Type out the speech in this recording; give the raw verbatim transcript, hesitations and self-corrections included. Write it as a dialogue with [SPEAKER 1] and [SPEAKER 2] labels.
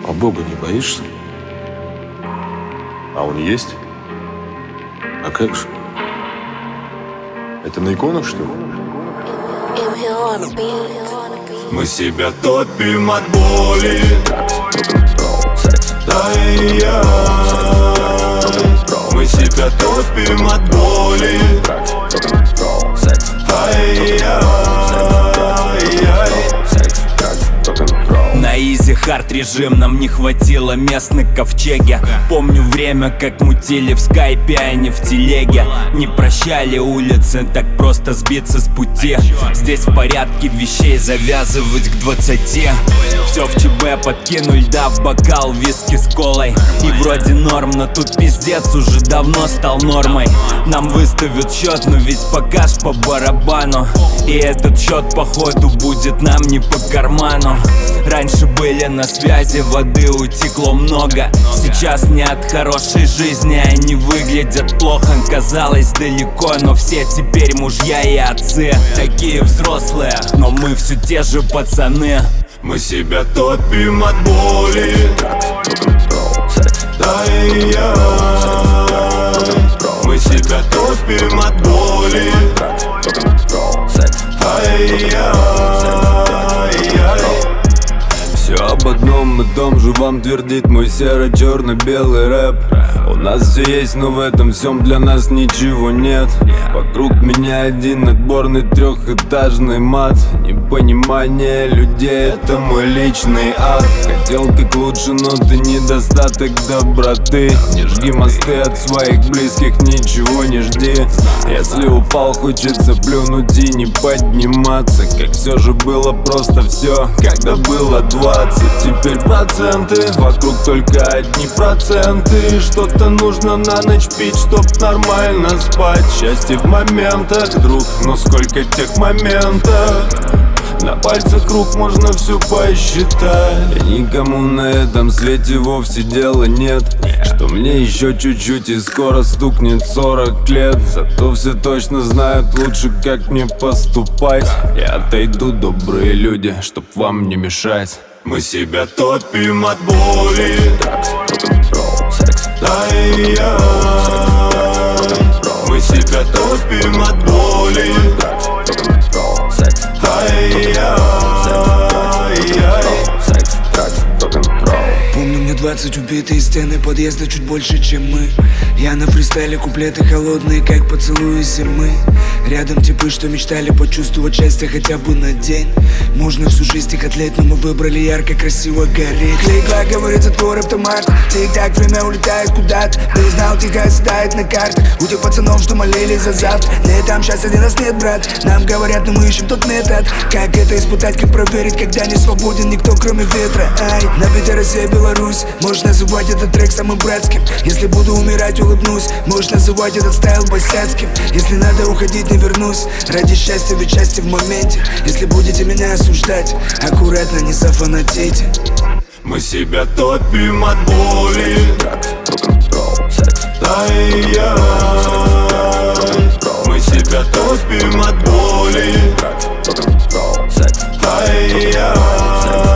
[SPEAKER 1] А Бога не боишься? А он есть? А как же? Это на иконах, что ли?
[SPEAKER 2] Мы себя топим от боли. Ай-яй. Мы себя топим от боли. Ай-яй.
[SPEAKER 3] На изи хард режим, нам не хватило мест на ковчеге. Помню время, как мутили в скайпе, а не в телеге. Не прощали улицы, так просто сбиться с пути. Здесь в порядке вещей завязывать к двадцати. Все в ЧБ подкину льда в бокал, виски с колой. И вроде норм, но тут пиздец уже давно стал нормой. Нам выставят счет, но ведь покаж по барабану. И этот счет походу будет нам не по карману. Раньше были на связи, воды утекло много. Сейчас не от хорошей жизни, они выглядят плохо. Казалось далеко, но все теперь мужья и отцы. Такие взрослые, но мы все те же пацаны.
[SPEAKER 2] Мы себя топим от боли. Ай-яй. Мы себя топим от боли. Ай-яй.
[SPEAKER 4] Все об одном и том же вам твердит мой серо-черно-белый рэп. У нас все есть, но в этом всем для нас ничего нет. Вокруг меня один отборный трехэтажный мат. Непонимание людей — это мой личный ад. Хотел как лучше, но ты недостаток доброты. Не жги мосты от своих близких, ничего не жди. Если упал, хочется плюнуть и не подниматься. Как все же было просто все, когда было двадцать. Теперь проценты, вокруг только одни проценты. Что-то нужно на ночь пить, чтоб нормально спать. Счастье в моментах, друг, но сколько тех моментов. На пальцах рук можно все посчитать. И никому на этом свете вовсе дела нет, что мне еще чуть-чуть и скоро стукнет сорок лет. Зато все точно знают лучше, как мне поступать. Я отойду, добрые люди, чтоб вам не мешать.
[SPEAKER 2] Мы себя топим от боли. Ай-яй. Мы себя топим от боли. Ай-яй.
[SPEAKER 5] Помню, мне двадцать, убитые стены подъезда чуть больше, чем мы. Я на фристайле, куплеты холодные, как поцелуи зимы. Рядом типы, что мечтали почувствовать счастье хотя бы на день. Можно всю жизнь тихотлеть, но мы выбрали ярко, красиво гореть. Клик-клак, говорит затвор автомата. Тик-так, время улетает куда-то. Ты знал, тихо оседает на картах. У тех пацанов, что молились за завтра. Летом счастья для нас нет, брат. Нам говорят, но мы ищем тот метод. Как это испытать, как проверить, когда не свободен никто, кроме ветра. Ай, на бите Россия, Беларусь. Можешь называть этот трек самым братским. Если буду умирать, улыбнусь. Можешь называть этот стайл босяцким. Если надо уходить, не вернусь. Ради счастья, ведь счастье в моменте. Если будете меня осуждать, аккуратно, не зафанатите.
[SPEAKER 2] Мы себя топим от боли. Ай-яй. Мы себя топим от боли. Ай-яй.